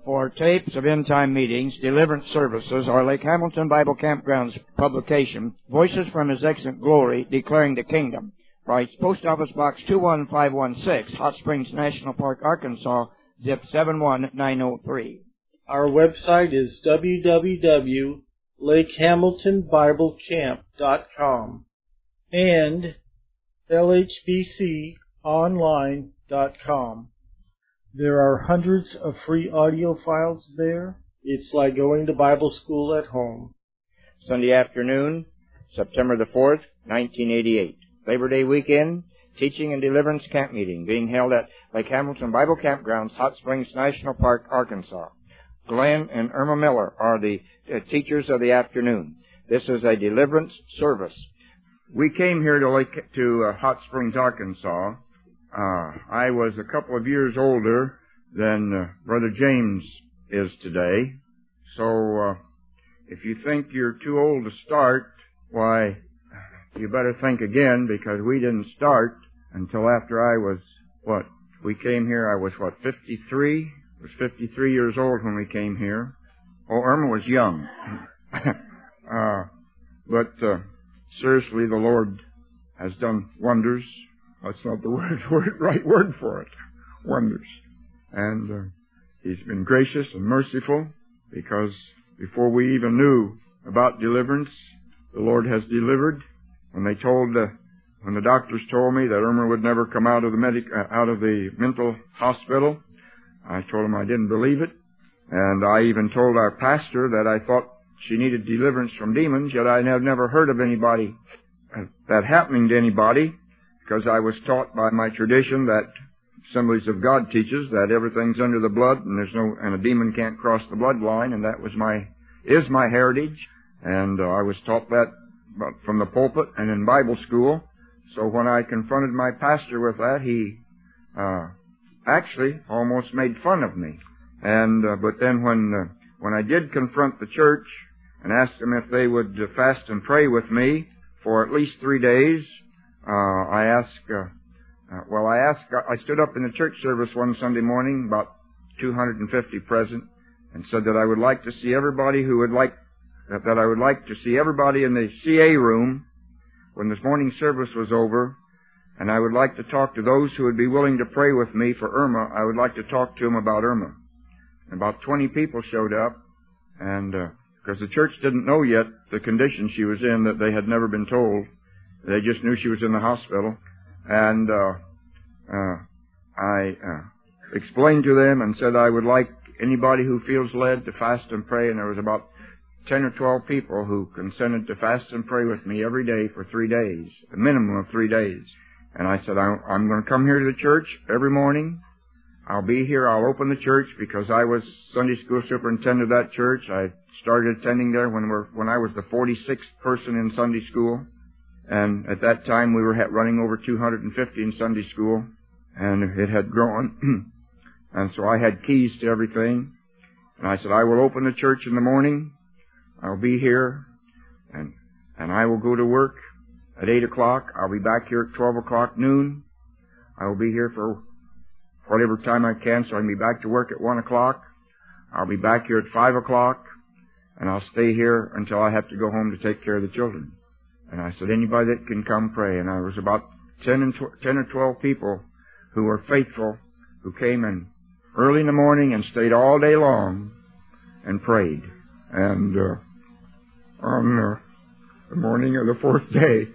for tapes of end-time meetings, deliverance services, or Lake Hamilton Bible Campground's publication, Voices from His Excellent Glory, Declaring the Kingdom. Writes Post Office Box 21516, Hot Springs National Park, Arkansas, zip 71903. Our website is www.lakehamiltonbiblecamp.com and lhbconline.com. There are hundreds of free audio files there. It's like going to Bible school at home. Sunday afternoon, September the 4th, 1988. Labor Day weekend, Teaching and Deliverance Camp Meeting being held at Lake Hamilton Bible Campgrounds, Hot Springs National Park, Arkansas. Glenn and Irma Miller are the teachers of the afternoon. This is a deliverance service. We came here to Hot Springs, Arkansas. I was a couple of years older than Brother James is today. So if you think you're too old to start, why, you better think again, because we didn't start until after I was, we came here, I was 53? I was 53 years old when we came here. Oh, Irma was young. But seriously, the Lord has done wonders. That's not the right word for it. Wonders. And He's been gracious and merciful, because before we even knew about deliverance, the Lord has delivered. When the doctors told me that Irma would never come out of the mental hospital, I told them I didn't believe it. And I even told our pastor that I thought she needed deliverance from demons, yet I had never heard of that happening to anybody, because I was taught by my tradition that Assemblies of God teaches that everything's under the blood, and a demon can't cross the bloodline, and that is my heritage. And I was taught that from the pulpit and in Bible school. So when I confronted my pastor with that, he actually almost made fun of me. And but then when I did confront the church and asked them if they would fast and pray with me for at least 3 days, I stood up in the church service one Sunday morning, about 250 present, and said that I would like to see everybody that I would like to see everybody in the CA room when this morning service was over, and I would like to talk to those who would be willing to pray with me for Irma. I would like to talk to them about Irma. And about 20 people showed up, and because the church didn't know yet the condition she was in, that they had never been told. They just knew she was in the hospital. And I explained to them and said I would like anybody who feels led to fast and pray, and there was about 10 or 12 people who consented to fast and pray with me every day for 3 days, a minimum of 3 days. And I said, I'm going to come here to the church every morning. I'll be here. I'll open the church, because I was Sunday school superintendent of that church. I started attending there when I was the 46th person in Sunday school. And at that time, we were running over 250 in Sunday school, and it had grown. And so I had keys to everything. And I said, I will open the church in the morning. I'll be here, and I will go to work at 8 o'clock. I'll be back here at 12 o'clock noon. I will be here for whatever time I can, so I can be back to work at 1 o'clock. I'll be back here at 5 o'clock, and I'll stay here until I have to go home to take care of the children. And I said, anybody that can come pray. And I was about 10 or 12 people who were faithful, who came in early in the morning and stayed all day long and prayed. And on the morning of the 4th day,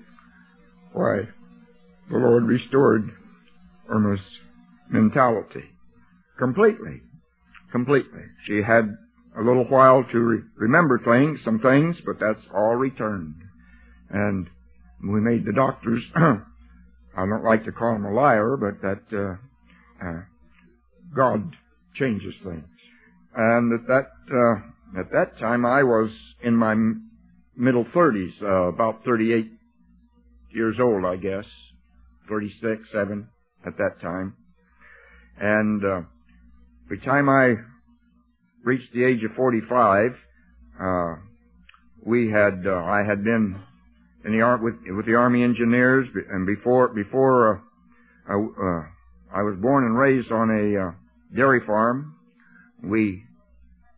the Lord restored Irma's mentality completely. She had a little while to remember some things, but that's all returned. And we made the doctors, I don't like to call them a liar, but that God changes things. And at that time, I was in my middle 30s, about 38 years old, I guess, 36, 7 at that time. And by the time I reached the age of 45, I had been with the Army Engineers, and before I was born and raised on a dairy farm. We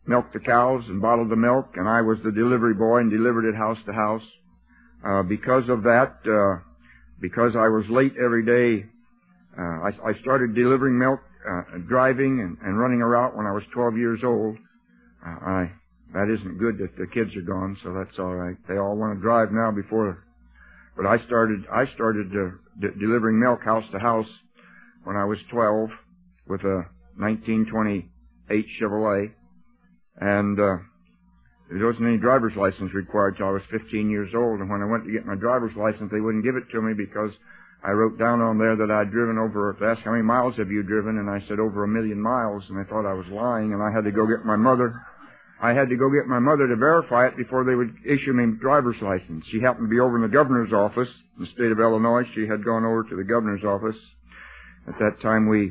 milked the cows and bottled the milk, and I was the delivery boy and delivered it house to house. Because of that, because I was late every day, I started delivering milk, driving and running a route when I was 12 years old. That isn't good that the kids are gone, so that's all right. They all want to drive now but I started delivering milk house to house when I was 12 with a 1928 Chevrolet, and there wasn't any driver's license required till I was 15 years old. And when I went to get my driver's license, they wouldn't give it to me because I wrote down on there that I'd driven over. They asked how many miles have you driven, and I said over 1 million miles, and they thought I was lying. And I had to go get my mother. I had to go get my mother to verify it before they would issue me a driver's license. She happened to be over in the governor's office in the state of Illinois. She had gone over to the governor's office. At that time, we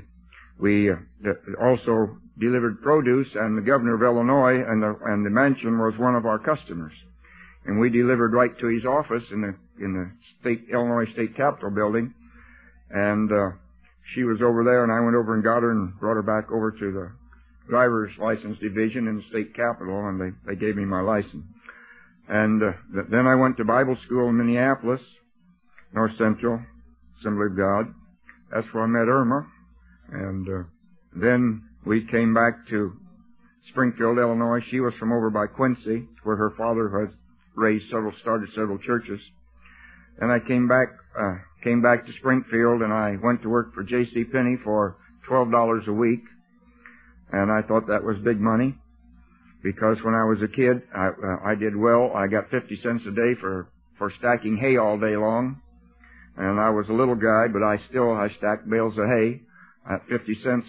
also delivered produce, and the governor of Illinois and the mansion was one of our customers. And we delivered right to his office in the Illinois State Capitol building. And she was over there, and I went over and got her and brought her back over to the driver's license division in the state capitol, and they gave me my license. And then I went to Bible school in Minneapolis, North Central Assembly of God. That's where I met Irma. And then we came back to Springfield, Illinois. She was from over by Quincy, where her father had started several churches. And I came back to Springfield, and I went to work for J.C. Penney for $12 a week. And I thought that was big money, because when I was a kid, I did well. I got 50 cents a day for stacking hay all day long. And I was a little guy, but I stacked bales of hay. At 50 cents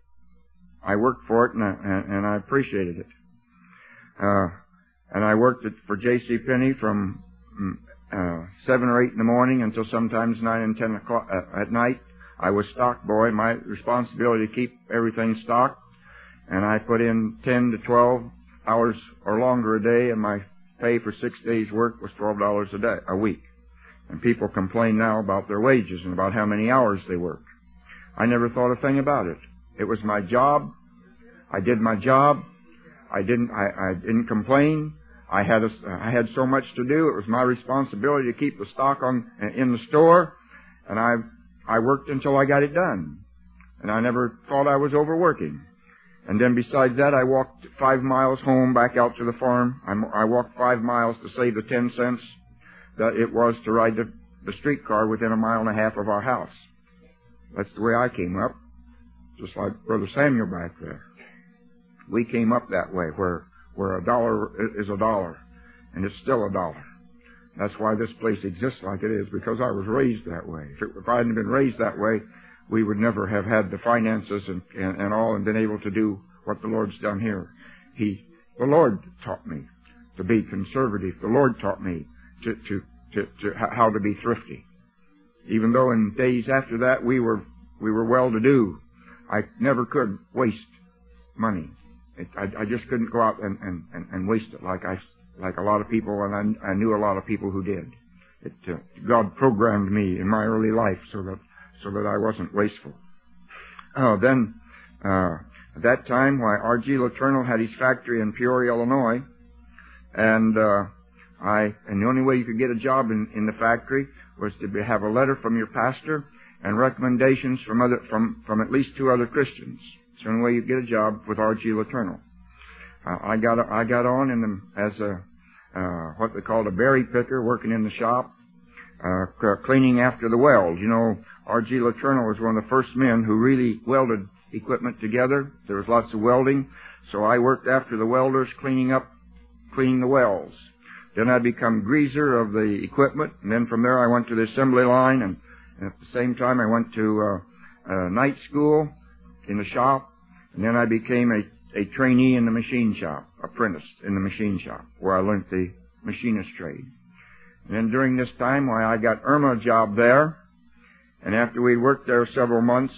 I worked for it, and I appreciated it. And I worked for J.C. Penney from 7 or 8 in the morning until sometimes 9 and 10 o'clock at night. I was stock boy. My responsibility to keep everything stocked. And I put in 10 to 12 hours or longer a day, and my pay for 6 days' work was $12 a week. And people complain now about their wages and about how many hours they work. I never thought a thing about it. It was my job. I did my job. I didn't complain. I had so much to do. It was my responsibility to keep the stock in the store, and I worked until I got it done. And I never thought I was overworking. And then besides that, I walked 5 miles home back out to the farm. I walked 5 miles to save the 10 cents that it was to ride the streetcar within 1.5 miles of our house. That's the way I came up, just like Brother Samuel back there. We came up that way, where a dollar is a dollar, and it's still a dollar. That's why this place exists like it is, because I was raised that way. If I hadn't been raised that way, we would never have had the finances and all and been able to do what the Lord's done here. The Lord taught me to be conservative. The Lord taught me how to be thrifty. Even though in days after that we were well-to-do, I never could waste money. I just couldn't go out and waste it like a lot of people, and I knew a lot of people who did. God programmed me in my early life so that I wasn't wasteful. Then, at that time, R.G. Letourneau had his factory in Peoria, Illinois, and the only way you could get a job in the factory was to have a letter from your pastor and recommendations from at least 2 other Christians. It's the only way you get a job with R.G. Letourneau. I got on as what they called a berry picker, working in the shop, cleaning after the weld. You know, R.G. Letourneau was one of the first men who really welded equipment together. There was lots of welding, so I worked after the welders, cleaning the welds. Then I become greaser of the equipment, and then from there I went to the assembly line, and at the same time I went to night school in the shop, and then I became a trainee in the machine shop, apprenticed in the machine shop, where I learned the machinist trade. And then during this time, I got Irma a job there, and after we worked there several months,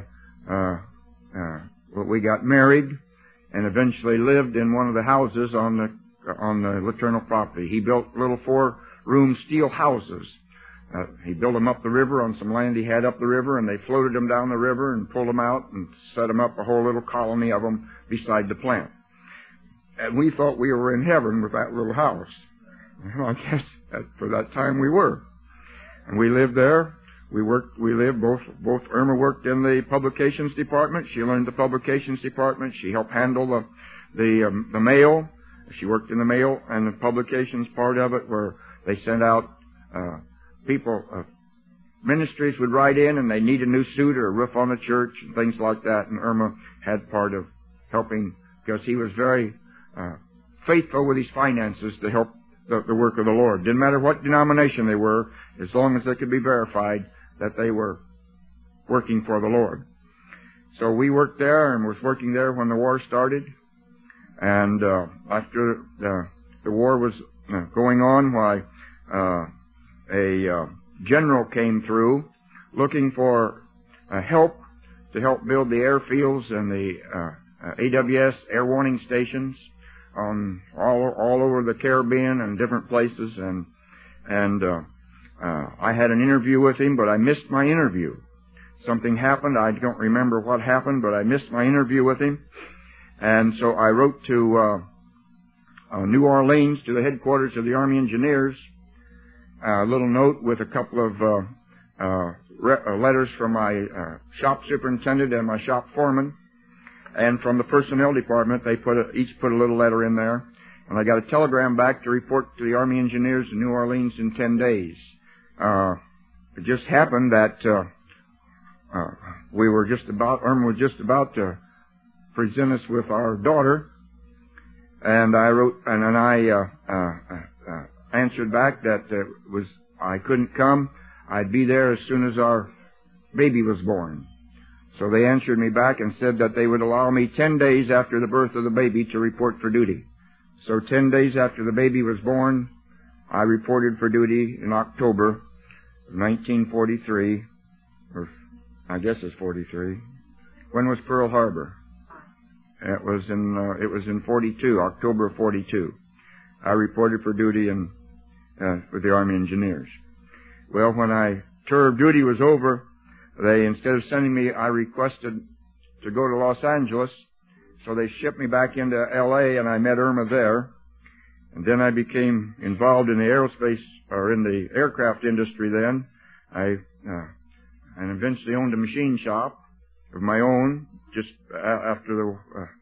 we got married, and eventually lived in one of the houses on the Letourneau property. He built little 4-room steel houses. He built them up the river on some land he had up the river, and they floated them down the river and pulled them out and set them up, a whole little colony of them beside the plant. And we thought we were in heaven with that little house. Well, I guess for that time we were. And we lived there. Both Irma worked in the publications department. She learned the publications department. She helped handle the mail. She worked in the mail and the publications part of it, where they sent out people, ministries would write in and they need a new suit or a roof on a church and things like that. And Irma had part of helping, because he was very faithful with his finances to help the work of the Lord. Didn't matter what denomination they were, as long as they could be verified that they were working for the Lord. So we worked there and was working there when the war started. And after the war was going on, why a general came through looking for help to help build the airfields and the AWS air warning stations on all over the Caribbean and different places. And I had an interview with him, but I missed my interview. Something happened. I don't remember what happened, but I missed my interview with him. And so I wrote to New Orleans, to the headquarters of the Army Engineers, a little note with a couple of letters from my shop superintendent and my shop foreman. And from the personnel department, they each put a little letter in there. And I got a telegram back to report to the Army Engineers in New Orleans in 10 days. It just happened that Irma was just about to present us with our daughter, and I wrote, and I answered back that I couldn't come. I'd be there as soon as our baby was born. So they answered me back and said that they would allow me 10 days after the birth of the baby to report for duty. So 10 days after the baby was born, I reported for duty in October of 1943, or I guess it's 43. When was Pearl Harbor? It was in 42, October of 42. I reported for duty with the Army Engineers. Well, when tour of duty was over, instead of sending me, I requested to go to Los Angeles, so they shipped me back into L.A., and I met Irma there. And then I became involved in the aerospace, or in the aircraft industry then. And eventually owned a machine shop of my own, just after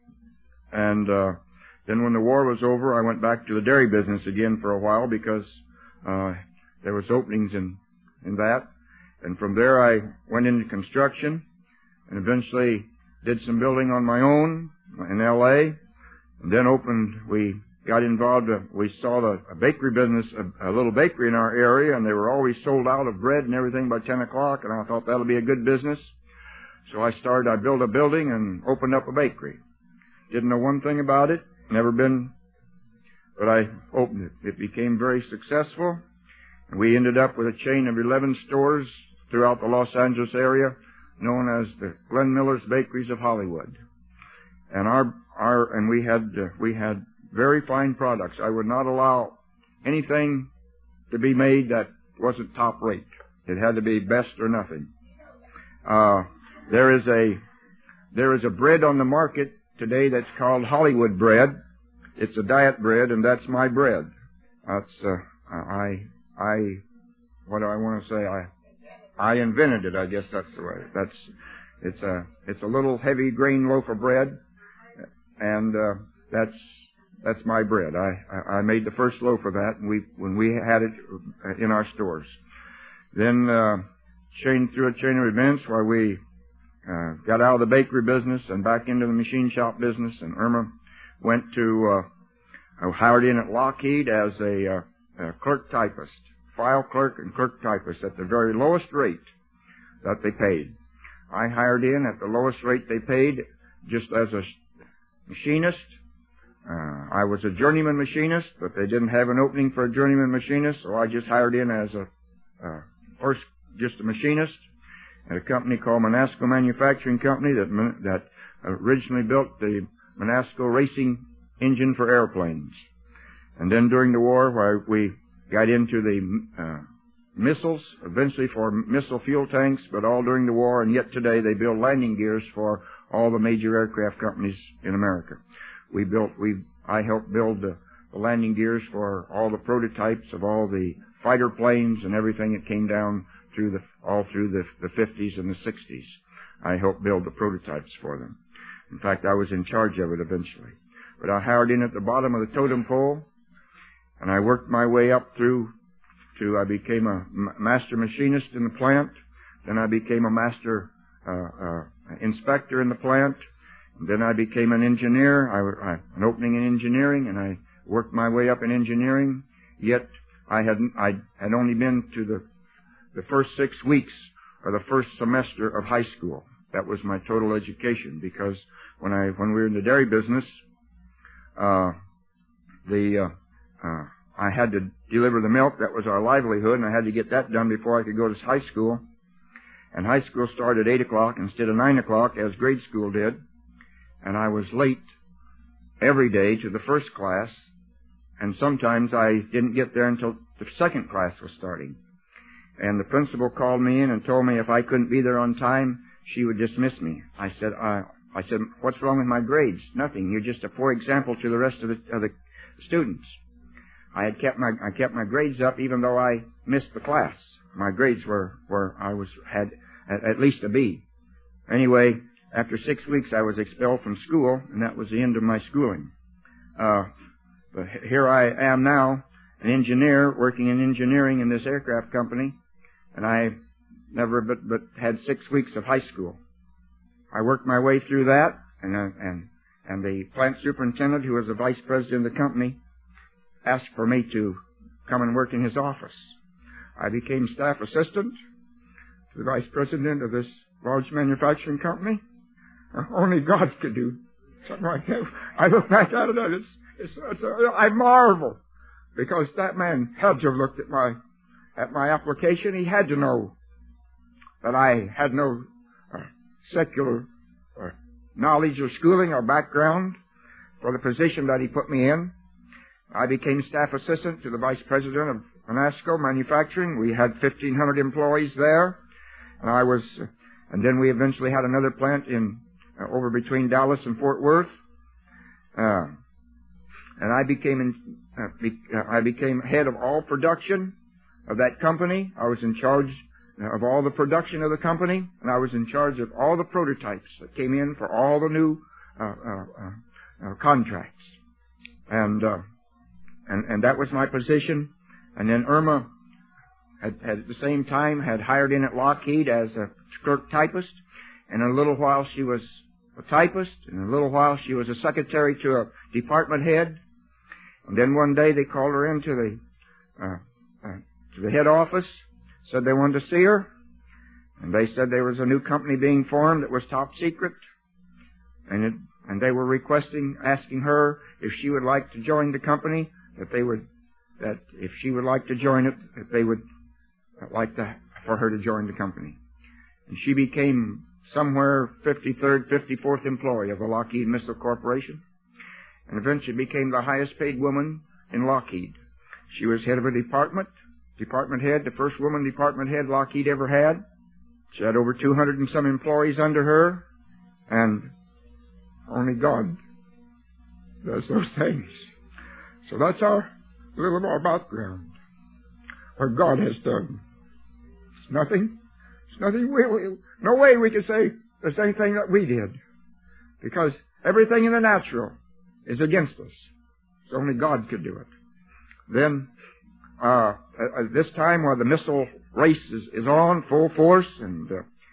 then when the war was over, I went back to the dairy business again for a while, because there was openings in that. And from there I went into construction and eventually did some building on my own in L.A. And then we got involved, we saw a bakery business, a little bakery in our area, and they were always sold out of bread and everything by 10 o'clock, and I thought that'll be a good business. So I built a building and opened up a bakery. Didn't know one thing about it, but I opened it. It became very successful, and we ended up with a chain of 11 stores throughout the Los Angeles area, known as the Glenn Miller's Bakeries of Hollywood. And we had very fine products. I would not allow anything to be made that wasn't top rate. It had to be best or nothing. There is a bread on the market today that's called Hollywood bread. It's a diet bread, and that's my bread. That's what do I want to say? I invented it. I guess that's the way. It's a little heavy grain loaf of bread, and that's my bread. I made the first loaf of that when we had it in our stores. Then through a chain of events where we got out of the bakery business and back into the machine shop business, and Irma went to hired in at Lockheed as a clerk typist, file clerk and clerk typist at the very lowest rate that they paid. I hired in at the lowest rate they paid, just as a machinist. I was a journeyman machinist, but they didn't have an opening for a journeyman machinist, so I just hired in as just a machinist at a company called Manasco Manufacturing Company that originally built the Manasco racing engine for airplanes. And then during the war, where we got into the missiles, eventually for missile fuel tanks, but all during the war, and yet today they build landing gears for all the major aircraft companies in America. I helped build the landing gears for all the prototypes of all the fighter planes and everything that came down all through the 50s and the 60s. I helped build the prototypes for them. In fact, I was in charge of it eventually. But I hired in at the bottom of the totem pole, and I worked my way up through I became a master machinist in the plant. Then I became a master inspector in the plant. And then I became an engineer. An opening in engineering, and I worked my way up in engineering. Yet I had only been to the first 6 weeks or the first semester of high school. That was my total education, because when we were in the dairy business, I had to deliver the milk. That was our livelihood, and I had to get that done before I could go to high school. And high school started at 8 o'clock instead of 9 o'clock, as grade school did. And I was late every day to the first class, and sometimes I didn't get there until the second class was starting. And the principal called me in and told me if I couldn't be there on time, she would dismiss me. I said, what's wrong with my grades? Nothing. You're just a poor example to the rest of the students. I kept my grades up even though I missed the class. My grades had at least a B. Anyway, after 6 weeks I was expelled from school, and that was the end of my schooling. But here I am now, an engineer working in engineering in this aircraft company, and I never but had 6 weeks of high school. I worked my way through that, and the plant superintendent, who was the vice president of the company, asked for me to come and work in his office. I became staff assistant to the vice president of this large manufacturing company. Only God could do something like that. I look back at it, and I marvel, because that man had to have looked at my application. He had to know that I had no secular knowledge or schooling or background for the position that he put me in. I became staff assistant to the vice president of Anasco Manufacturing. We had 1,500 employees there, and then we eventually had another plant over between Dallas and Fort Worth. And I became head of all production of that company. I was in charge of all the production of the company, and I was in charge of all the prototypes that came in for all the new contracts. And that was my position. And then Irma had at the same time had hired in at Lockheed as a clerk typist, and in a little while she was a typist, and in a little while she was a secretary to a department head. And then one day they called her into the head office, said they wanted to see her, and they said there was a new company being formed that was top secret, and they were asking her if she would like to join the company, that if she would like to join it, that they would like for her to join the company. And she became somewhere 53rd, 54th employee of the Lockheed Missile Corporation, and eventually became the highest paid woman in Lockheed. She was head of a department head, the first woman department head Lockheed ever had. She had over 200 and some employees under her, and only God does those things. So that's a little of our background, what God has done. It's nothing. No way we can say the same thing that we did, because everything in the natural is against us. So only God could do it. Then, at this time, while the missile race is on full force, and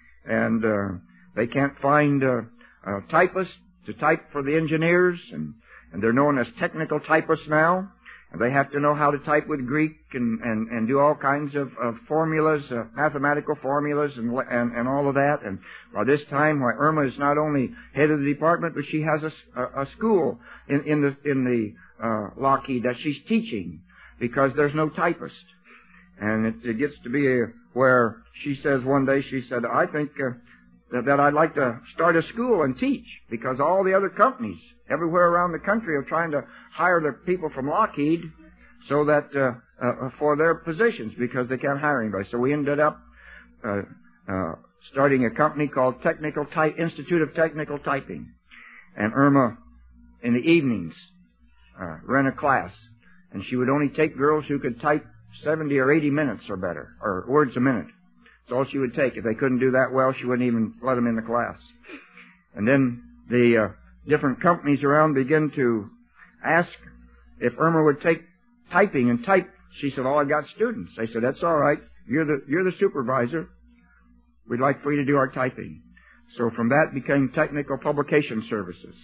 they can't find typists to type for the engineers, and they're known as technical typists now. And they have to know how to type with Greek and do all kinds of formulas, mathematical formulas, and all of that. And by this time, why Irma is not only head of the department, but she has a school in the Lockheed that she's teaching, because there's no typist. And it gets to be where she says one day, she said, I think that I'd like to start a school and teach, because all the other companies everywhere around the country are trying to hire the people from Lockheed so that for their positions, because they can't hire anybody. So we ended up starting a company called Institute of Technical Typing. And Irma in the evenings, run a class. And she would only take girls who could type 70 or 80 minutes or better, or words a minute. That's all she would take. If they couldn't do that well, she wouldn't even let them in the class. And then the different companies around began to ask if Irma would take typing and type. She said, "Oh, I got students." They said, "That's all right. You're the supervisor. We'd like for you to do our typing." So from that became Technical Publication Services,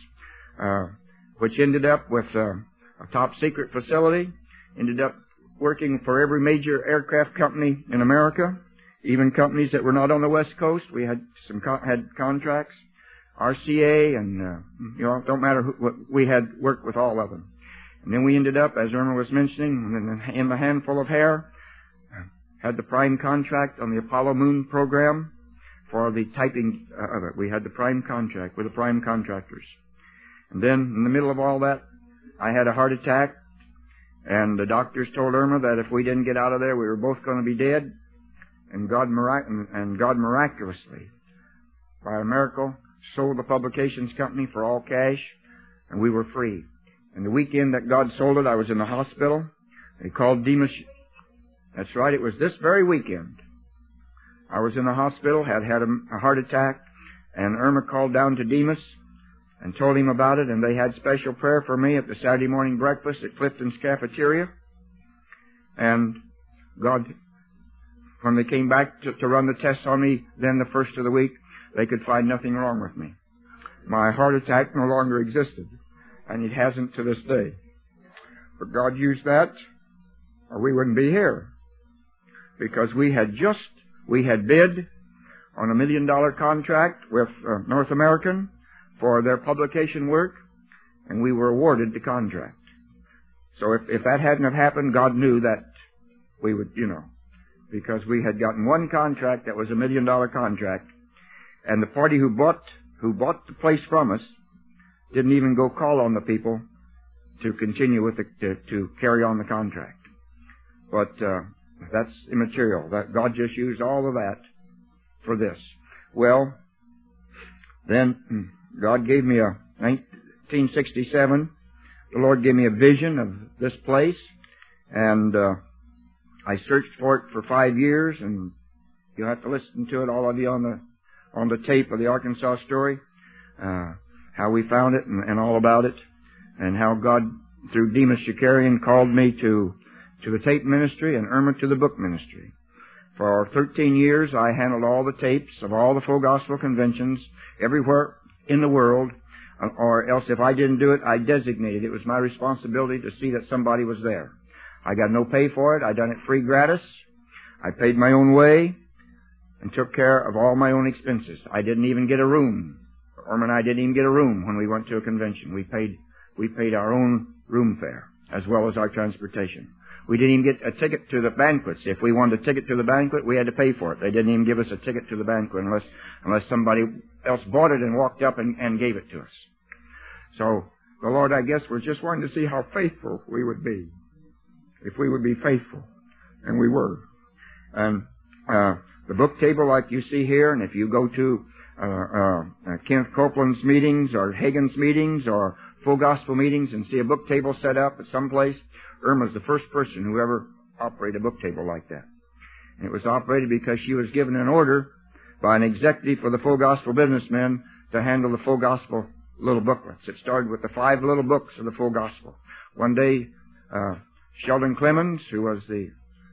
which ended up with a top secret facility, ended up working for every major aircraft company in America, even companies that were not on the West Coast. We had had contracts, RCA, and don't matter we had worked with all of them. And then we ended up, as Irma was mentioning, in the handful of hair, had the prime contract on the Apollo Moon program for the typing of it. We had the prime contract with the prime contractors. And then, in the middle of all that, I had a heart attack, and the doctors told Irma that if we didn't get out of there, we were both going to be dead. And God miraculously, by a miracle, sold the publications company for all cash, and we were free. And the weekend that God sold it, I was in the hospital. They called Demas. That's right, it was this very weekend. I was in the hospital, had a heart attack, and Irma called down to Demas and told him about it, and they had special prayer for me at the Saturday morning breakfast at Clifton's cafeteria. And God, when they came back to run the tests on me, then the first of the week, they could find nothing wrong with me. My heart attack no longer existed, and it hasn't to this day. But God used that, or we wouldn't be here. Because we had bid on $1 million contract with North American for their publication work, and we were awarded the contract. So if that hadn't have happened, God knew that we would, because we had gotten one contract that was $1 million contract, and the party who bought the place from us didn't even go call on the people to continue with to carry on the contract. But that's immaterial. That God just used all of that for this. Well, then God gave me 1967, the Lord gave me a vision of this place, and I searched for it for 5 years, and you'll have to listen to it, all of you, on the tape of the Arkansas story, how we found it and all about it, and how God, through Demas Shakarian, called me to the tape ministry and Irma to the book ministry. For 13 years, I handled all the tapes of all the full gospel conventions everywhere in the world, or else if I didn't do it, I designated. It was my responsibility to see that somebody was there. I got no pay for it. I done it free gratis. I paid my own way and took care of all my own expenses. I didn't even get a room. Irma and I didn't even get a room when we went to a convention. We paid our own room fare as well as our transportation. We didn't even get a ticket to the banquets. If we wanted a ticket to the banquet, we had to pay for it. They didn't even give us a ticket to the banquet unless somebody else bought it and walked up and gave it to us. So the Lord, I guess, was just wanting to see how faithful we would be. If we would be faithful. And we were. And the book table like you see here, and if you go to Kenneth Copeland's meetings or Hagin's meetings or full gospel meetings and see a book table set up at some place, Irma's the first person who ever operated a book table like that. And it was operated because she was given an order by an executive for the full gospel businessmen to handle the full gospel little booklets. It started with the 5 little books of the full gospel. One day, Sheldon Clemens, who was the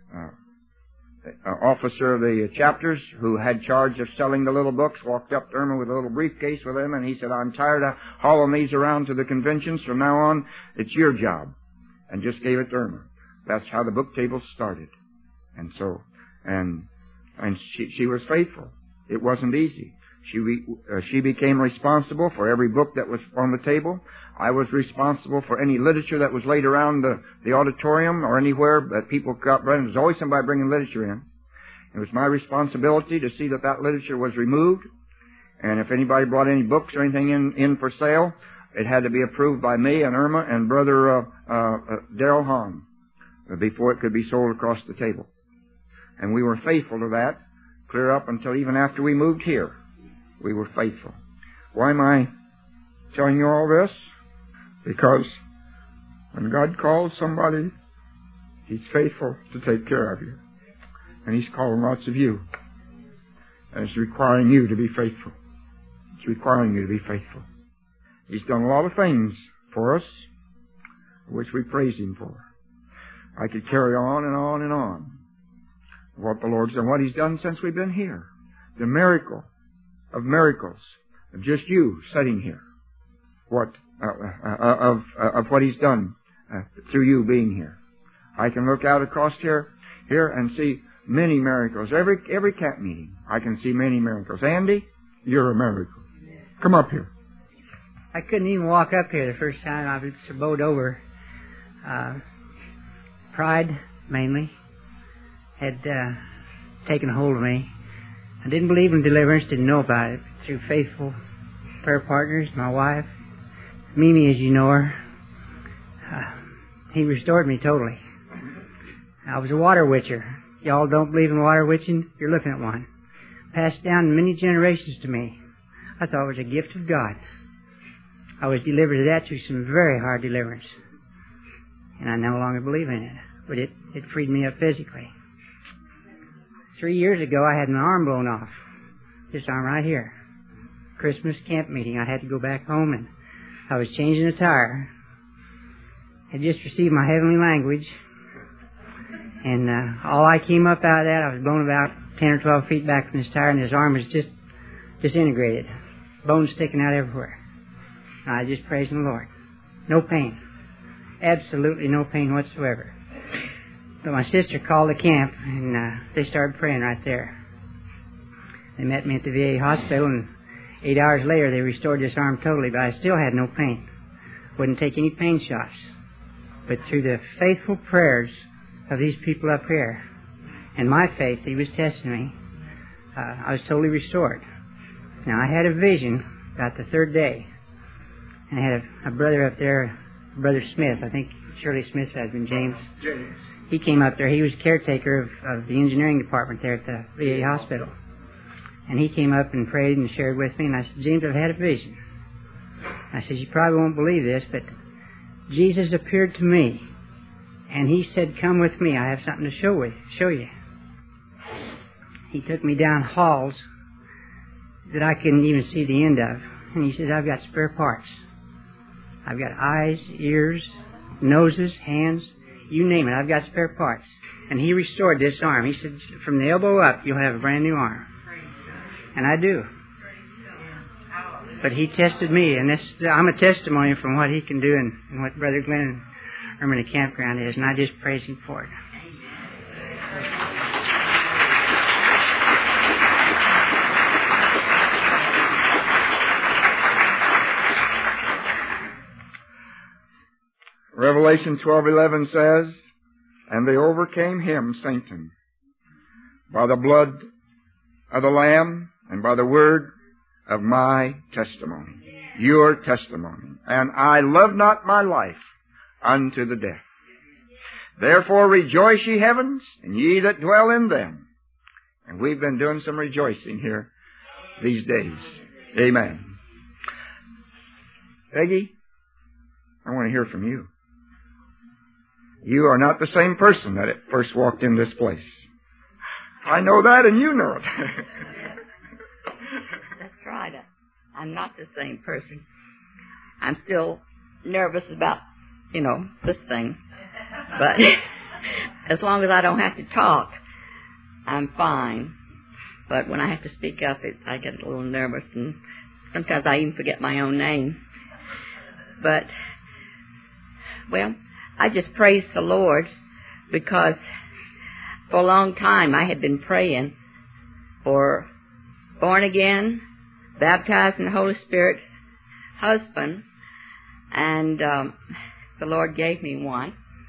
officer of the chapters who had charge of selling the little books, walked up to Irma with a little briefcase with him, and he said, "I'm tired of hauling these around to the conventions. From now on, it's your job." And just gave it to Irma. That's how the book table started. And so, and she was faithful. It wasn't easy. She became responsible for every book that was on the table. I was responsible for any literature that was laid around the auditorium or anywhere that people got. There was always somebody bringing literature in. It was my responsibility to see that literature was removed. And if anybody brought any books or anything in for sale, it had to be approved by me and Irma and Brother Darrell Hahn before it could be sold across the table. And we were faithful to that, clear up until even after we moved here. We were faithful. Why am I telling you all this? Because when God calls somebody, He's faithful to take care of you. And He's calling lots of you. And it's requiring you to be faithful. It's requiring you to be faithful. He's done a lot of things for us, which we praise Him for. I could carry on and on and on. What the Lord's done, what He's done since we've been here. The miracle of miracles of just you sitting here. What of what He's done through you being here. I can look out across here and see many miracles. Every camp meeting, I can see many miracles. Andy, you're a miracle. Come up here. I couldn't even walk up here the first time I was bowed over. Pride, mainly, had taken hold of me. I didn't believe in deliverance, didn't know about it. Through faithful prayer partners, my wife, Mimi, as you know her, He restored me totally. I was a water witcher. Y'all don't believe in water witching? You're looking at one. Passed down many generations to me. I thought it was a gift of God. I was delivered of that through some very hard deliverance. And I no longer believe in it. But it freed me up physically. 3 years ago, I had my arm blown off. This arm right here. Christmas camp meeting. I had to go back home, and I was changing a tire. I just received my heavenly language. And all I came up out of that, I was blown about 10 or 12 feet back from this tire, and his arm was just disintegrated. Bones sticking out everywhere. And I just praised the Lord. No pain. Absolutely no pain whatsoever. But my sister called the camp, and they started praying right there. They met me at the VA hospital, and 8 hours later they restored this arm totally, but I still had no pain. Wouldn't take any pain shots. But through the faithful prayers of these people up here, and my faith, He was testing me, I was totally restored. Now, I had a vision about the third day, and I had a brother up there, Brother Smith, I think Shirley Smith's husband, James. He came up there. He was caretaker of the engineering department there at the VA hospital. And he came up and prayed and shared with me, and I said, James, I've had a vision. I said, you probably won't believe this, but Jesus appeared to me, and He said, come with me. I have something to show you. He took me down halls that I couldn't even see the end of. And He said, I've got spare parts. I've got eyes, ears, noses, hands, you name it. I've got spare parts. And He restored this arm. He said, from the elbow up, you'll have a brand new arm. And I do. But He tested me, and I'm a testimony from what He can do and what Brother Glenn Ermina Campground is, and I just praise Him for it. Revelation 12:11 says, and they overcame him, Satan, by the blood of the Lamb and by the word of my testimony. Your testimony. And I love not my life unto the death. Therefore rejoice, ye heavens, and ye that dwell in them. And we've been doing some rejoicing here these days. Amen. Peggy, I want to hear from you. You are not the same person that first walked in this place. I know that, and you know it. That's right. I'm not the same person. I'm still nervous about, this thing. But as long as I don't have to talk, I'm fine. But when I have to speak up, I get a little nervous, and sometimes I even forget my own name. But, I just praise the Lord because for a long time I had been praying for born again, baptized in the Holy Spirit husband, and the Lord gave me one.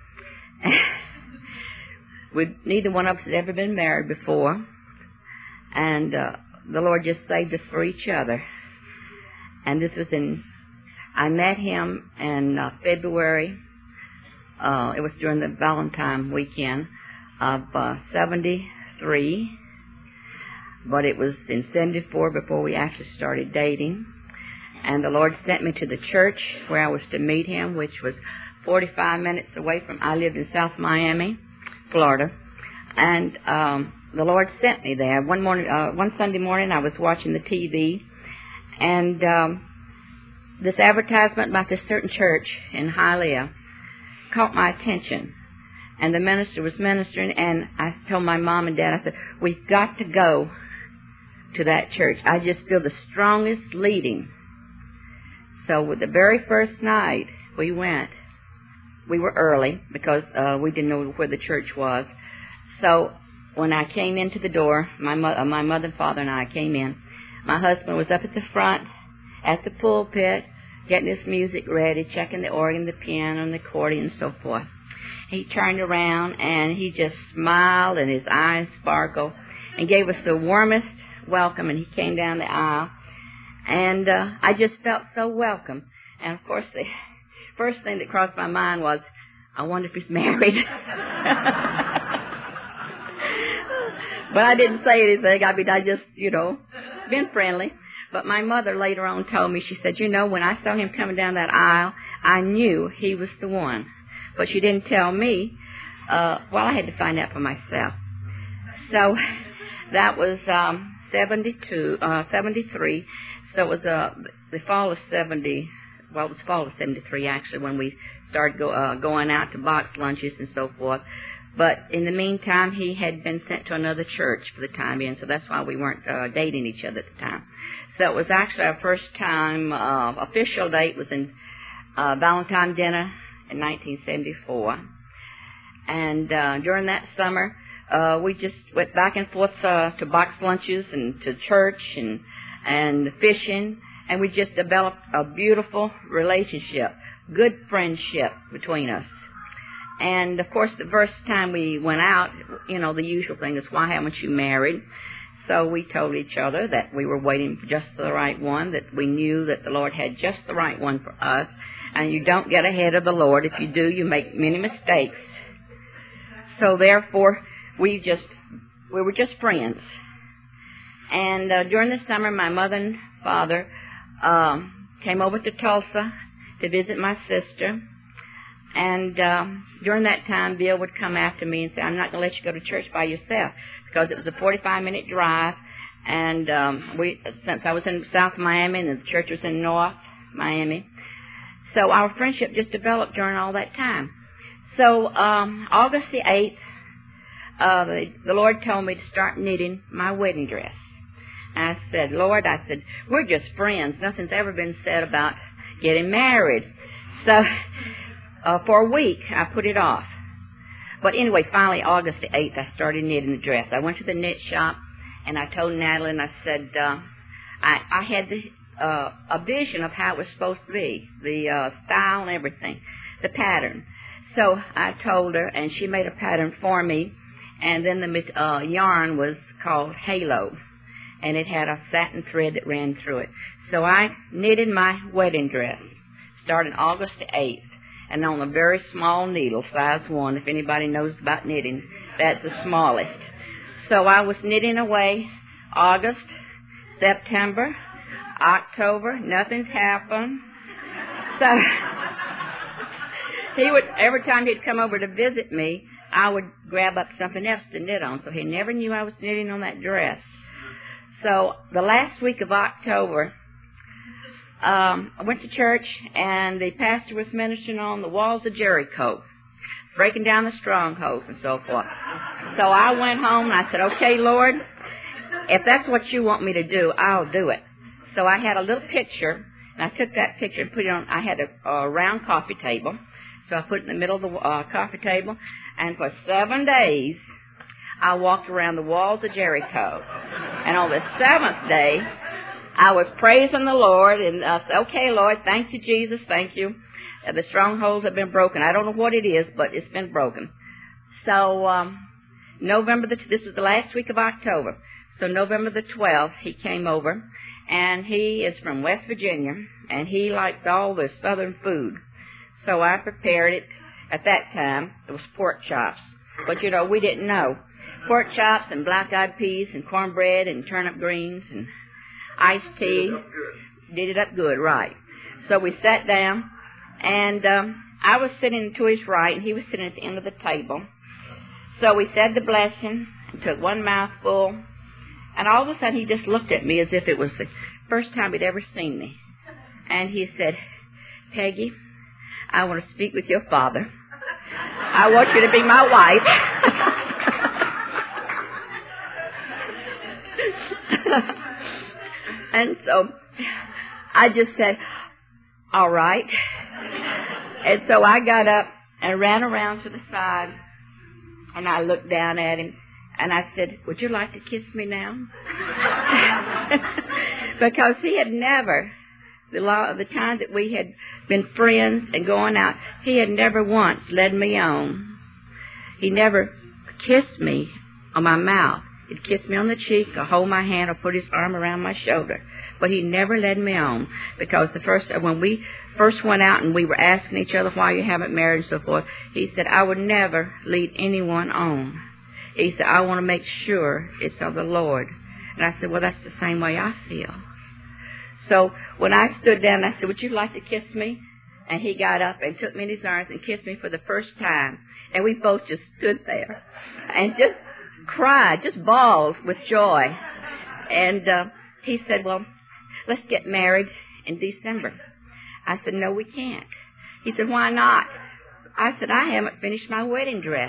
Neither one of us had ever been married before, and the Lord just saved us for each other. And this was I met him in February. It was during the Valentine weekend of 73, but it was in 74 before we actually started dating. And the Lord sent me to the church where I was to meet Him, which was 45 minutes away from, I lived in South Miami, Florida. And the Lord sent me there. One Sunday morning, I was watching the TV, and this advertisement about this certain church in Hialeah caught my attention. And the minister was ministering, and I told my mom and dad, I said, we've got to go to that church. I just feel the strongest leading. So with the very first night we went, we were early because we didn't know where the church was. So when I came into the door, my mother and father and I came in. My husband was up at the front at the pulpit, getting his music ready, checking the organ, the piano, and the accordion, and so forth. He turned around, and he just smiled, and his eyes sparkled, and gave us the warmest welcome, and he came down the aisle. And I just felt so welcome. And, of course, the first thing that crossed my mind was, I wonder if he's married. But I didn't say anything. I just, been friendly. But my mother later on told me, she said, when I saw him coming down that aisle, I knew he was the one. But she didn't tell me. I had to find out for myself. So that was 73. So it was the fall of 70. Well, it was fall of 73, actually, when we started going out to box lunches and so forth. But in the meantime, he had been sent to another church for the time being, so that's why we weren't dating each other at the time. So it was actually our first time, official date was in Valentine dinner in 1974. And during that summer, we just went back and forth to box lunches and to church and fishing, and we just developed a beautiful relationship, good friendship between us. And, of course, the first time we went out, the usual thing is, why haven't you married? So we told each other that we were waiting for just the right one, that we knew that the Lord had just the right one for us. And you don't get ahead of the Lord. If you do, you make many mistakes. So, therefore, we were just friends. And during the summer, my mother and father came over to Tulsa to visit my sister. And during that time, Bill would come after me and say, I'm not going to let you go to church by yourself, because it was a 45-minute drive. And since I was in South Miami and the church was in North Miami, so our friendship just developed during all that time. So August the 8th, the Lord told me to start knitting my wedding dress. And I said, Lord, we're just friends. Nothing's ever been said about getting married. So for a week, I put it off. But anyway, finally, August the 8th, I started knitting the dress. I went to the knit shop, and I told Natalie, and I said, I had a vision of how it was supposed to be, the style and everything, the pattern. So I told her, and she made a pattern for me, and then the yarn was called Halo, and it had a satin thread that ran through it. So I knitted my wedding dress, starting August the 8th, and on a very small needle, size 1. If anybody knows about knitting, that's the smallest. So I was knitting away August, September, October. Nothing's happened. So every time he'd come over to visit me, I would grab up something else to knit on. So he never knew I was knitting on that dress. So the last week of October, I went to church, and the pastor was ministering on the walls of Jericho, breaking down the strongholds and so forth. So I went home, and I said, okay, Lord, if that's what you want me to do, I'll do it. So I had a little picture, and I took that picture and put it on. I had a round coffee table, so I put it in the middle of the coffee table, and for 7 days, I walked around the walls of Jericho. And on the 7th day, I was praising the Lord, and I said, okay, Lord, thank you, Jesus, thank you. The strongholds have been broken. I don't know what it is, but it's been broken. So this was the last week of October. So November the 12th, he came over, and he is from West Virginia, and he likes all the southern food. So I prepared it. At that time, it was pork chops. But, we didn't know. Pork chops and black-eyed peas and cornbread and turnip greens and iced tea. did it up good, right. So we sat down, and I was sitting to his right, and he was sitting at the end of the table. So we said the blessing, and took one mouthful, and all of a sudden he just looked at me as if it was the first time he'd ever seen me. And he said, Peggy, I want to speak with your father. I want you to be my wife. And so I just said, all right. And so I got up and ran around to the side, and I looked down at him, and I said, would you like to kiss me now? Because he had never, the time that we had been friends and going out, he had never once led me on. He never kissed me on my mouth. He'd kiss me on the cheek, or hold my hand, or put his arm around my shoulder. But he never led me on, because when we first went out and we were asking each other why you haven't married and so forth, he said, I would never lead anyone on. He said, I want to make sure it's of the Lord. And I said, well, that's the same way I feel. So when I stood down, I said, would you like to kiss me? And he got up and took me in his arms and kissed me for the first time. And we both just stood there and just cried, just bawled with joy. And he said, well, let's get married in December. I said, no, we can't. He said, why not? I said, I haven't finished my wedding dress.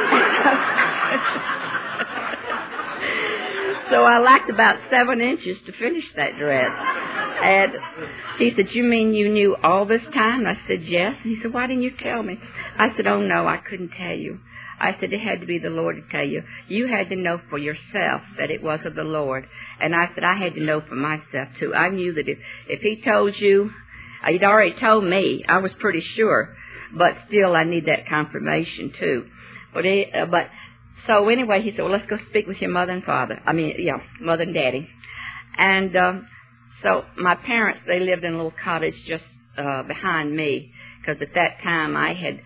So I lacked about 7 inches to finish that dress. And he said, you mean you knew all this time? I said, yes. And he said, why didn't you tell me? I said, oh, no, I couldn't tell you. I said, it had to be the Lord to tell you. You had to know for yourself that it was of the Lord. And I said, I had to know for myself, too. I knew that if he told you, he'd already told me. I was pretty sure. But still, I need that confirmation, too. But so anyway, he said, well, let's go speak with your mother and father. Mother and daddy. And so my parents, they lived in a little cottage just behind me, because at that time I had,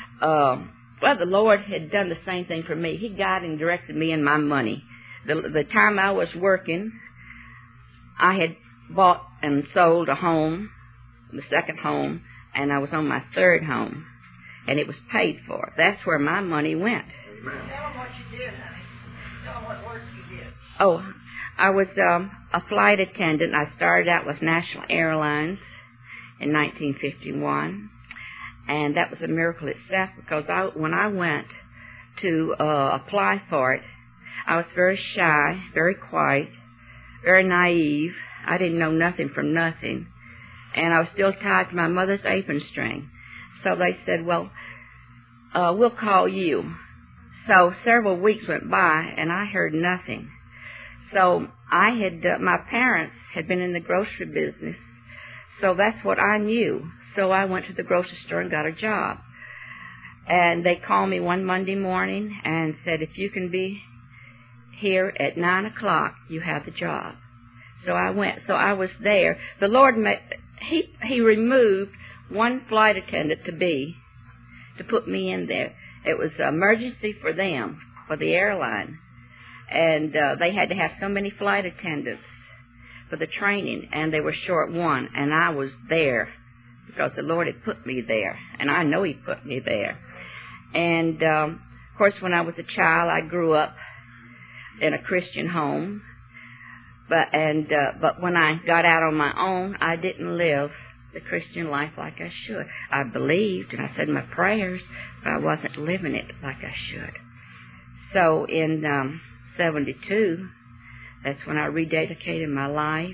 the Lord had done the same thing for me. He guided and directed me in my money. The time I was working, I had bought and sold a home, the second home, and I was on my third home, and it was paid for. That's where my money went. Tell them what you did, honey. Tell them what work you did. Oh, I was a flight attendant. I started out with National Airlines in 1951, and that was a miracle itself, because when I went to apply for it, I was very shy, very quiet, very naive. I didn't know nothing from nothing, and I was still tied to my mother's apron string. So they said, well, we'll call you. So several weeks went by, and I heard nothing. So my parents had been in the grocery business, so that's what I knew. So I went to the grocery store and got a job. And they called me one Monday morning and said, if you can be here at 9 o'clock, you have the job. So I went. So I was there. The Lord, He removed one flight attendant to put me in there. It was an emergency for them, for the airline. And they had to have so many flight attendants for the training, and they were short one. And I was there because the Lord had put me there, and I know He put me there. And, of course, when I was a child, I grew up in a Christian home. But when I got out on my own, I didn't live the Christian life like I should. I believed, and I said my prayers, but I wasn't living it like I should. So in 72, that's when I rededicated my life,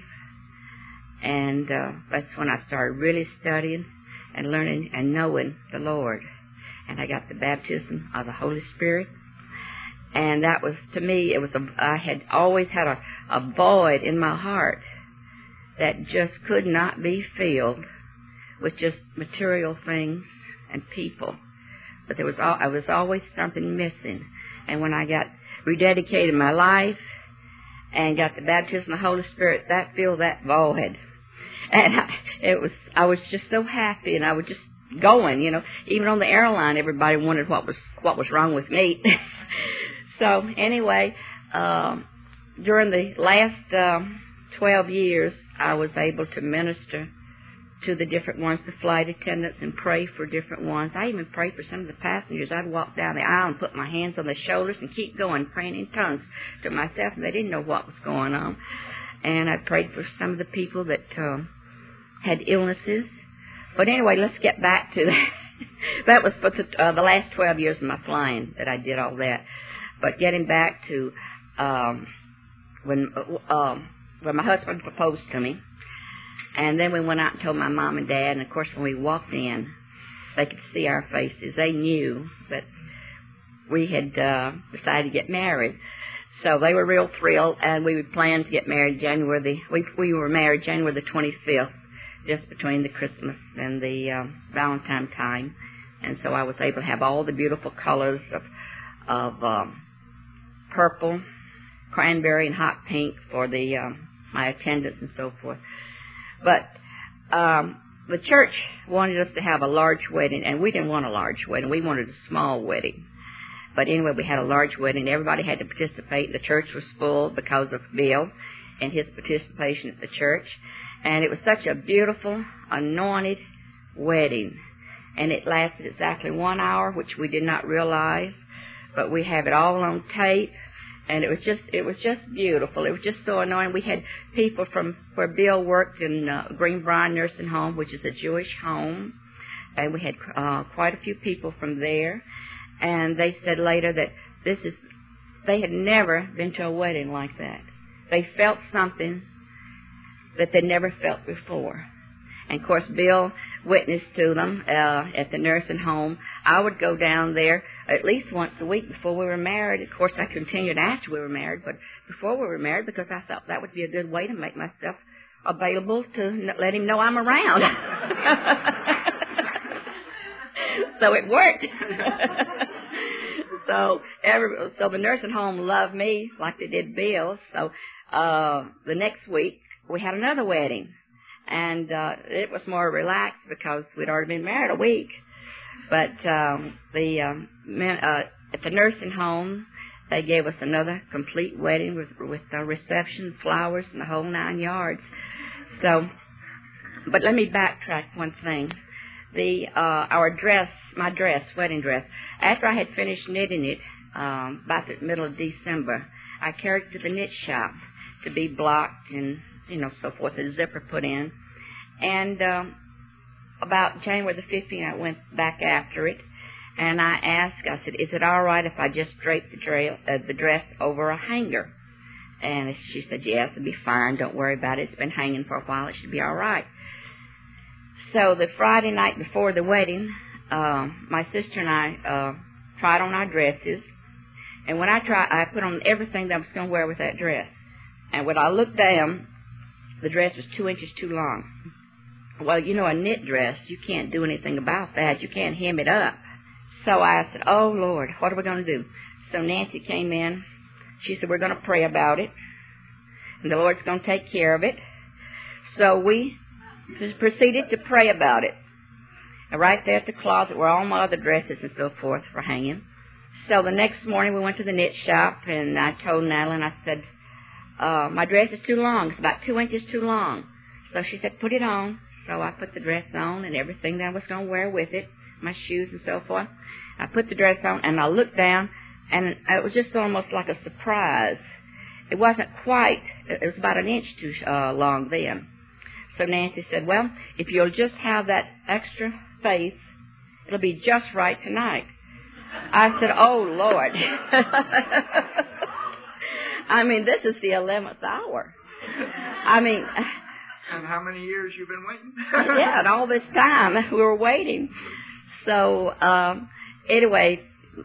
and that's when I started really studying and learning and knowing the Lord. And I got the baptism of the Holy Spirit, and that was, to me, I had always had a void in my heart that just could not be filled with just material things and people. But there was always something missing. And when I got rededicated my life and got the baptism of the Holy Spirit, that filled that void. And I was just so happy, and I was just going, Even on the airline, everybody wondered what was wrong with me. So anyway, during the last 12 years, I was able to minister to the different ones, the flight attendants, and pray for different ones. I even prayed for some of the passengers. I'd walk down the aisle and put my hands on their shoulders and keep going, praying in tongues to myself, and they didn't know what was going on. And I prayed for some of the people that had illnesses. But anyway, let's get back to that. That was for the last 12 years of my flying that I did all that. But getting back to when my husband proposed to me, and then we went out and told my mom and dad, and of course when we walked in, they could see our faces. They knew that we had decided to get married. So they were real thrilled, and we planned to get married we were married January the 25th, just between the Christmas and the Valentine time. And so I was able to have all the beautiful colors of purple, cranberry, and hot pink for the my attendants and so forth. But the church wanted us to have a large wedding, and we didn't want a large wedding. We wanted a small wedding. But anyway, we had a large wedding. Everybody had to participate. The church was full because of Bill and his participation at the church. And it was such a beautiful, anointed wedding. And it lasted exactly 1 hour, which we did not realize. But we have it all on tape. And it was just beautiful. It was just so anointing. We had people from where Bill worked in Greenbrier Nursing Home, which is a Jewish home. And we had quite a few people from there. And they said later that they had never been to a wedding like that. They felt something that they'd never felt before. And of course, Bill witnessed to them at the nursing home. I would go down there at least once a week before we were married. Of course, I continued after we were married, but before we were married, because I thought that would be a good way to make myself available to let him know I'm around. So it worked. So the nursing home loved me like they did Bill. So the next week we had another wedding, and it was more relaxed because we'd already been married a week. But at the nursing home, they gave us another complete wedding with a reception, flowers, and the whole 9 yards. So, but let me backtrack one thing. My wedding dress, after I had finished knitting it, about the middle of December, I carried it to the knit shop to be blocked and, so forth, a zipper put in. And about January the 15th, I went back after it, and I said, is it all right if I just drape the dress over a hanger? And she said, yes, it'll be fine. Don't worry about it. It's been hanging for a while. It should be all right. So the Friday night before the wedding, my sister and I tried on our dresses. And when I put on everything that I was going to wear with that dress. And when I looked down, the dress was 2 inches too long. Well, a knit dress, you can't do anything about that. You can't hem it up. So I said, oh, Lord, what are we going to do? So Nancy came in. She said, we're going to pray about it. And the Lord's going to take care of it. So we proceeded to pray about it. And right there at the closet were all my other dresses and so forth for hanging. So the next morning we went to the knit shop, and I told Natalie, and I said, my dress is too long. It's about 2 inches too long. So she said, put it on. So I put the dress on and everything that I was going to wear with it, my shoes and so forth. I put the dress on, and I looked down, and it was just almost like a surprise. It wasn't quite, it was about an inch too long then. So Nancy said, well, if you'll just have that extra faith, it'll be just right tonight. I said, oh, Lord. I mean, this is the 11th hour. I mean... And how many years you've been waiting? Yeah, and all this time we were waiting. So, anyway,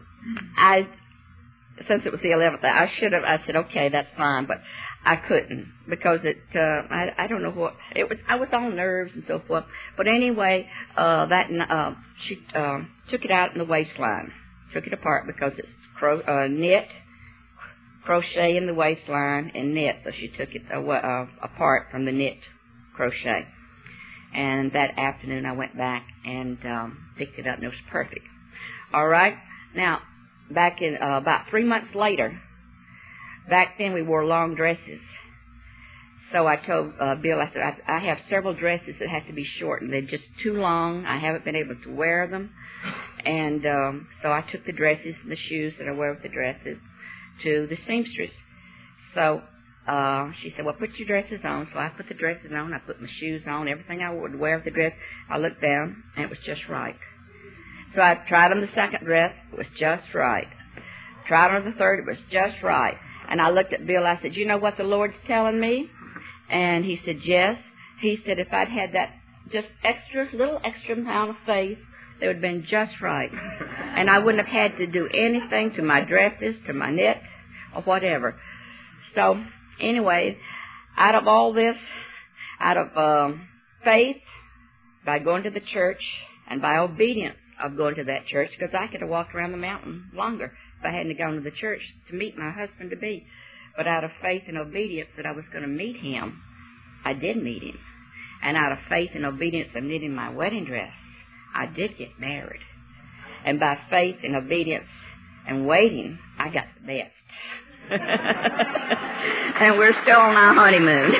since it was the 11th, I said, okay, that's fine, but I couldn't because I don't know what, I was on nerves and so forth. But anyway, she took it out in the waistline, took it apart because it's knit, crochet in the waistline, and knit. So she took it apart from the knit crochet. And that afternoon I went back and picked it up, and it was perfect. All right. Now, back in about 3 months later, back then we wore long dresses. So I told Bill, I said, I have several dresses that have to be shortened. They're just too long. I haven't been able to wear them. And so I took the dresses and the shoes that I wear with the dresses to the seamstress. So she said, well, put your dresses on. So I put the dresses on. I put my shoes on, everything I would wear with the dress. I looked down, and it was just right. So I tried on the second dress. It was just right. Tried on the third. It was just right. And I looked at Bill. I said, you know what the Lord's telling me? And he said, yes. He said, if I'd had that just little extra amount of faith, they would have been just right. And I wouldn't have had to do anything to my dresses, to my knit, or whatever. So, anyway, out of all this, out of faith, by going to the church, and by obedience of going to that church, because I could have walked around the mountain longer if I hadn't gone to the church to meet my husband-to-be. But out of faith and obedience that I was going to meet him, I did meet him. And out of faith and obedience of knitting my wedding dress, I did get married. And by faith and obedience and waiting, I got the best. And we're still on our honeymoon.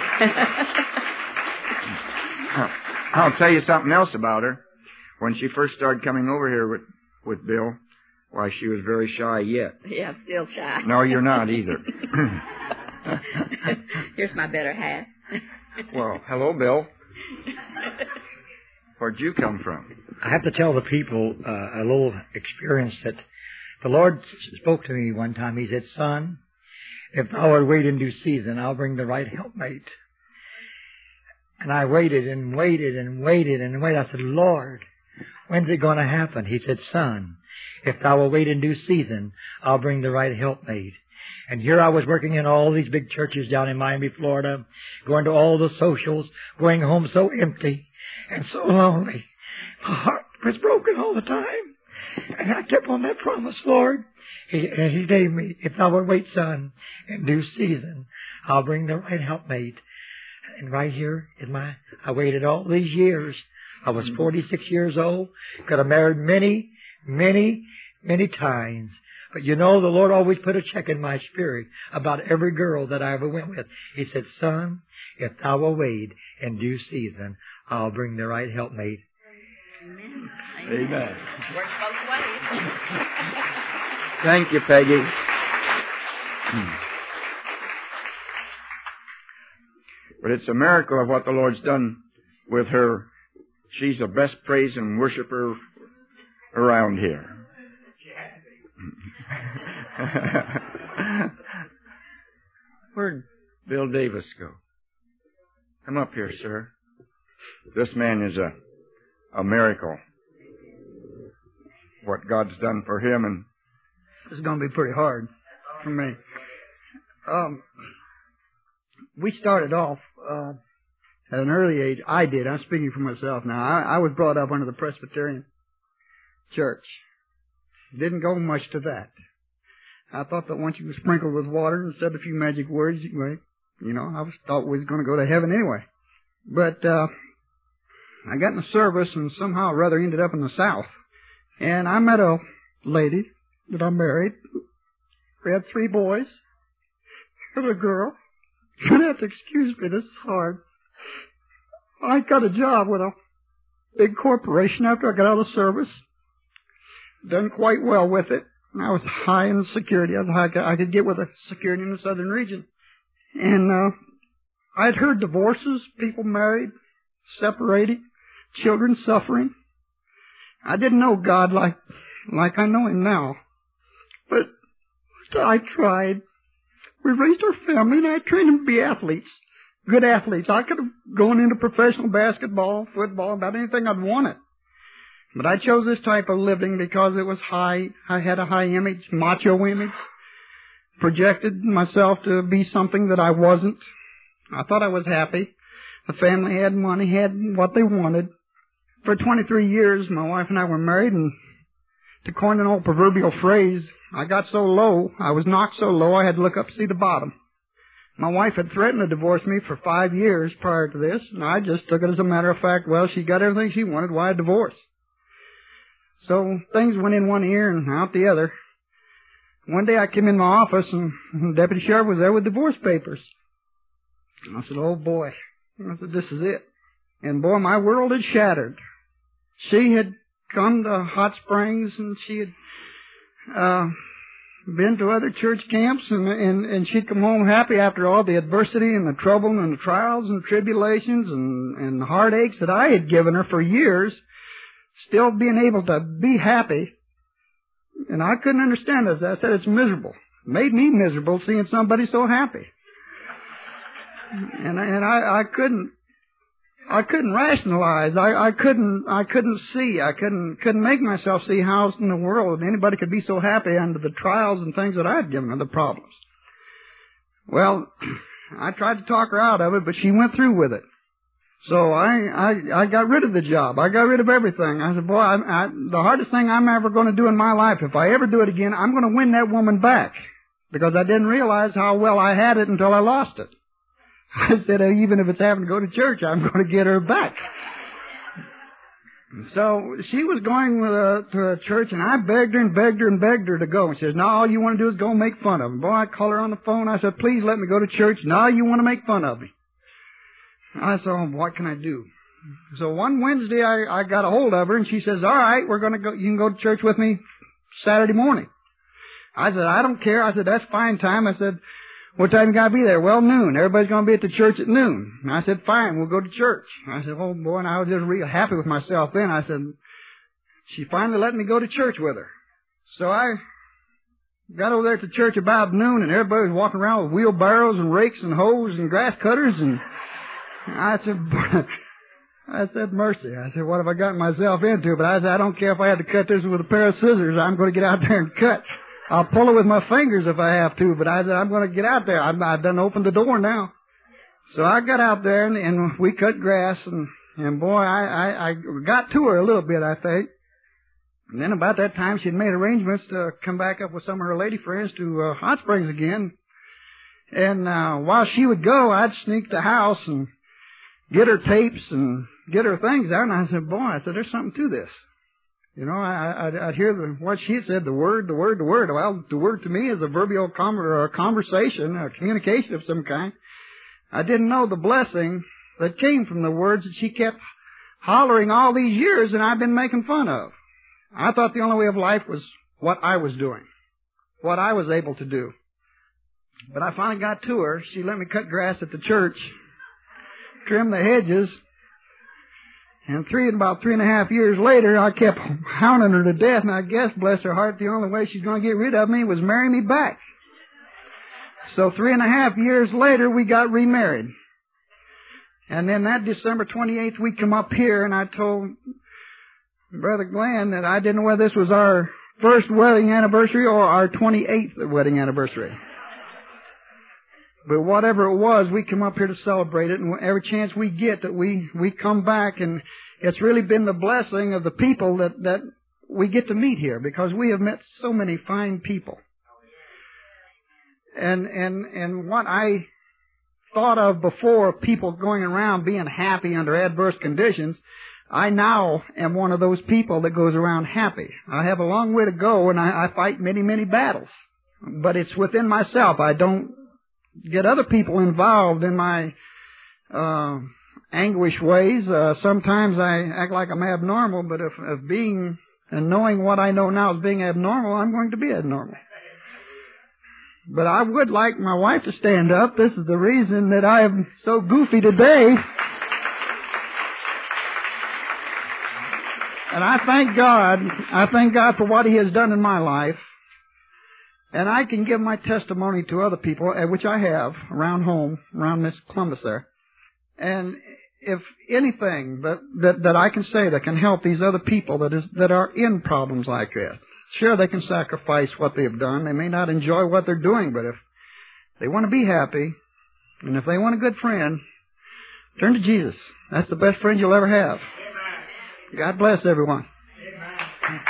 I'll tell you something else about her. When she first started coming over here with Bill, why, she was very shy yet. Yeah, I'm still shy. No, you're not either. Here's my better half. Well, hello, Bill. Where'd you come from? I have to tell the people a little experience that the Lord spoke to me one time. He said, son, if thou wilt wait in due season, I'll bring the right helpmate. And I waited and waited and waited and waited. I said, Lord, when's it going to happen? He said, son, if thou wilt wait in due season, I'll bring the right helpmate. And here I was working in all these big churches down in Miami, Florida, going to all the socials, going home so empty and so lonely. My heart was broken all the time. And I kept on that promise, Lord. He gave me, if thou wilt wait, son, in due season, I'll bring the right helpmate. And right here I waited all these years. I was 46 years old. Could have married many, many, many times. But you know, the Lord always put a check in my spirit about every girl that I ever went with. He said, son, if thou wilt wait in due season, I'll bring the right helpmate. Amen. Amen. Works both ways. Thank you, Peggy. But it's a miracle of what the Lord's done with her. She's the best praise and worshiper around here. Where'd Bill Davis go? Come up here, sir. This man is a miracle. What God's done for him, and this is going to be pretty hard for me. We started off at an early age. I did. I'm speaking for myself now. I was brought up under the Presbyterian church. Didn't go much to that. I thought that once you were sprinkled with water and said a few magic words, I thought we was going to go to heaven anyway. But I got in the service and somehow or other ended up in the South. And I met a lady that I married. We had 3 boys and a girl. You're going to have to excuse me, this is hard. I got a job with a big corporation after I got out of service. Done quite well with it. I was high in security. I was high I could get with the security in the southern region. And I'd heard divorces, people married, separating, children suffering. I didn't know God like I know Him now. But I tried. We raised our family, and I trained them to be athletes, good athletes. I could have gone into professional basketball, football, about anything I'd wanted. But I chose this type of living because it was high. I had a high image, macho image, projected myself to be something that I wasn't. I thought I was happy. The family had money, had what they wanted. For 23 years, my wife and I were married, and to coin an old proverbial phrase, I got so low, I was knocked so low, I had to look up to see the bottom. My wife had threatened to divorce me for 5 years prior to this, and I just took it as a matter of fact, well, she got everything she wanted, why a divorce? So things went in one ear and out the other. One day I came in my office, and the deputy sheriff was there with divorce papers. I said, oh boy. I said, this is it. And boy, my world had shattered. She had come to Hot Springs, and she had been to other church camps, and she'd come home happy after all the adversity and the trouble and the trials and tribulations and heartaches that I had given her for years, still being able to be happy. And I couldn't understand this. I said, it's miserable. It made me miserable seeing somebody so happy. And I couldn't rationalize. I couldn't see. I couldn't make myself see how in the world anybody could be so happy under the trials and things that I had given her, the problems. Well, I tried to talk her out of it, but she went through with it. So I got rid of the job. I got rid of everything. I said, boy, the hardest thing I'm ever going to do in my life, if I ever do it again, I'm going to win that woman back. Because I didn't realize how well I had it until I lost it. I said, even if it's having to go to church, I'm going to get her back. So she was going to a church, and I begged her and begged her and begged her to go. And she says, no, all you want to do is go and make fun of them. Boy, I called her on the phone. I said, please let me go to church. No, you want to make fun of me. I said, oh, what can I do? So one Wednesday, I got a hold of her, and she says, all right, we're going to go. You can go to church with me Saturday morning. I said, I don't care. I said, that's fine time. I said, what time you got to be there? Well, noon. Everybody's going to be at the church at noon. And I said, fine, we'll go to church. I said, oh, boy, and I was just real happy with myself then. I said, she finally let me go to church with her. So I got over there to church about noon, and everybody was walking around with wheelbarrows and rakes and hoes and grass cutters. And I said, mercy. I said, what have I gotten myself into? But I said, I don't care if I had to cut this with a pair of scissors. I'm going to get out there and cut. I'll pull it with my fingers if I have to, but I said, I'm going to get out there. I've done opened the door now. So I got out there, and we cut grass, and boy, I got to her a little bit, I think. And then about that time, she'd made arrangements to come back up with some of her lady friends to Hot Springs again. And while she would go, I'd sneak the house and get her tapes and get her things out. And I said, boy, there's something to this. You know, I'd hear what she had said, the word. Well, the word to me is a verbal conversation, a communication of some kind. I didn't know the blessing that came from the words that she kept hollering all these years and I've been making fun of. I thought the only way of life was what I was doing, what I was able to do. But I finally got to her. She let me cut grass at the church, trim the hedges. And about 3.5 years later, I kept hounding her to death, and I guess, bless her heart, the only way she's going to get rid of me was marry me back. So 3.5 years later, we got remarried. And then that December 28th, we come up here, and I told Brother Glenn that I didn't know whether this was our first wedding anniversary or our 28th wedding anniversary. But whatever it was, we come up here to celebrate it, and every chance we get that we come back, and it's really been the blessing of the people that we get to meet here, because we have met so many fine people. And what I thought of before, people going around being happy under adverse conditions, I now am one of those people that goes around happy. I have a long way to go, and I fight many, many battles. But it's within myself. I don't get other people involved in my anguish ways. Sometimes I act like I'm abnormal, but if being and knowing what I know now is being abnormal, I'm going to be abnormal. But I would like my wife to stand up. This is the reason that I am so goofy today. And I thank God. I thank God for what He has done in my life. And I can give my testimony to other people, which I have, around home, around Miss Columbus there. And if anything that I can say that can help these other people that are in problems like this, sure, they can sacrifice what they've done. They may not enjoy what they're doing, but if they want to be happy, and if they want a good friend, turn to Jesus. That's the best friend you'll ever have. Amen. God bless everyone. Amen.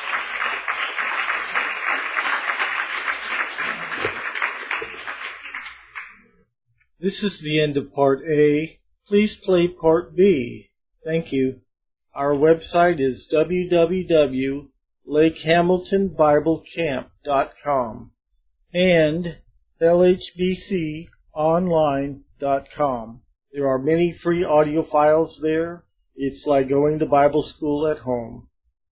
This is the end of Part A. Please play Part B. Thank you. Our website is www.lakehamiltonbiblecamp.com and LHBC BibleSchoolOnline.com. There are many free audio files there. It's like going to Bible school at home.